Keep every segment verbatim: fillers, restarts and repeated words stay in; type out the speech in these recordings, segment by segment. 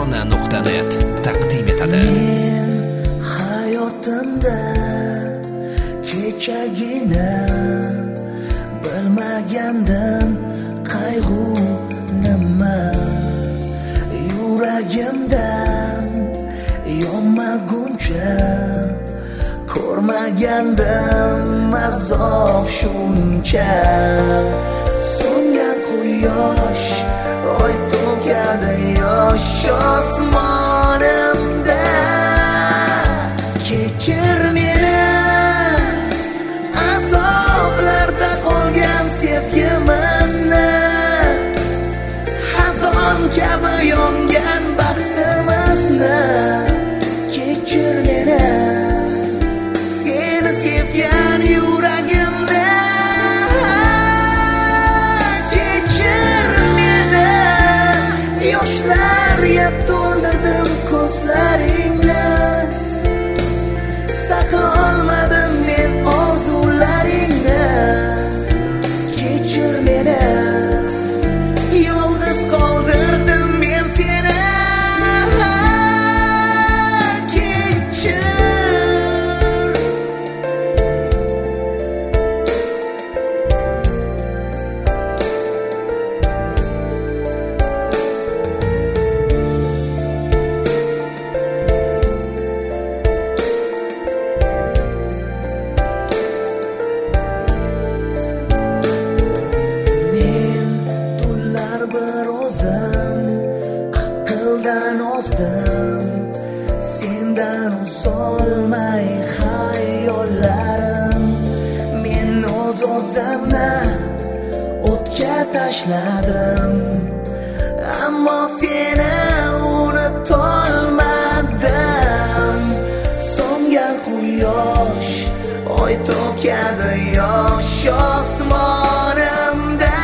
tarona nuqta net taqdim etadi. Men hayotimda kechagina bilmagandim qayg'u nima, yuragimdan yonmaguncha ko'rmagandim azob shuncha. So'ngan quyosh oy to'kadi yosh osmonimda. Kechir meni azoblarda qolgan sevgimizni, xazon kabi yongan baxtimizni. Kechir meni seni sevgan yuragimni. Kechir meni yoshlarga to'ldirdim ko'zlaringni. Saqlolmadim men orzularingni. Kechir meni yolg'iz qoldirdim men seni. Aqldan ozdim, sendan uzolmay xayollarim. Men o'z-o'zimni o'tga tashladim, ammo seni unutolmadim. So'ngan quyosh oy to'kadi yosh osmonimda.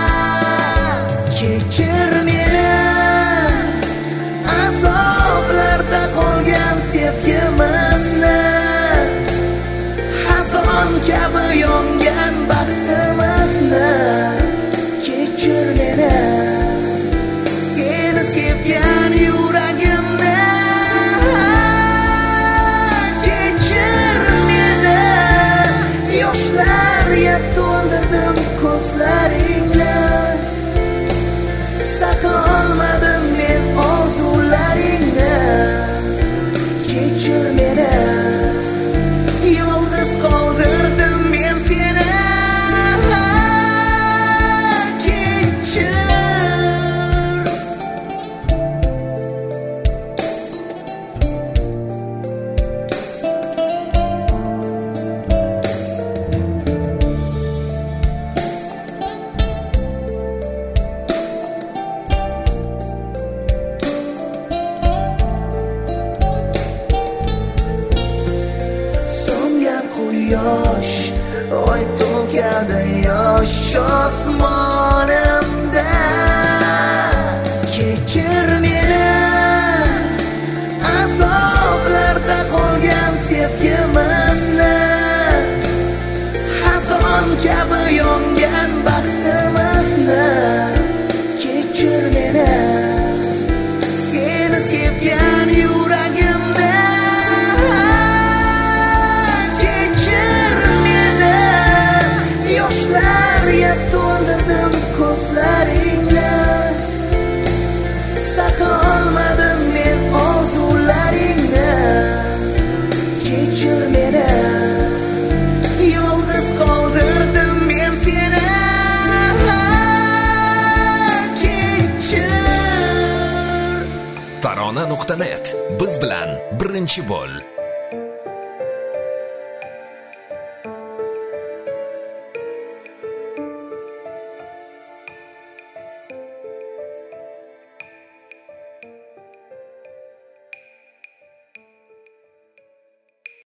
Kechir meni azoblarda qolgan sevgimizni, xazon kabi yongan baxtimizni. Kechir meni seni sevgan yuragimni. Kechir meni yoshlarga to'ldirdim ko'zlaringni. Saqlolmadim men orzularingni. Kechir meni yolg'iz qoldirdim men seni. Kechir. Quyosh oy to'kadi yosh osmonimda. Kechir meni azoblarda qolgan sevgimizni, xazon kabi yongan baxtimizni. Kechir meni seni sevgan yuragimni. Yoshlarga to'ldirdim ko'zlaringni. Saqlolmadim men orzularingni. Kechir meni yolg'iz qoldirdim men seni. Kechir. tarona nuqta net biz bilan birinchi bo'l.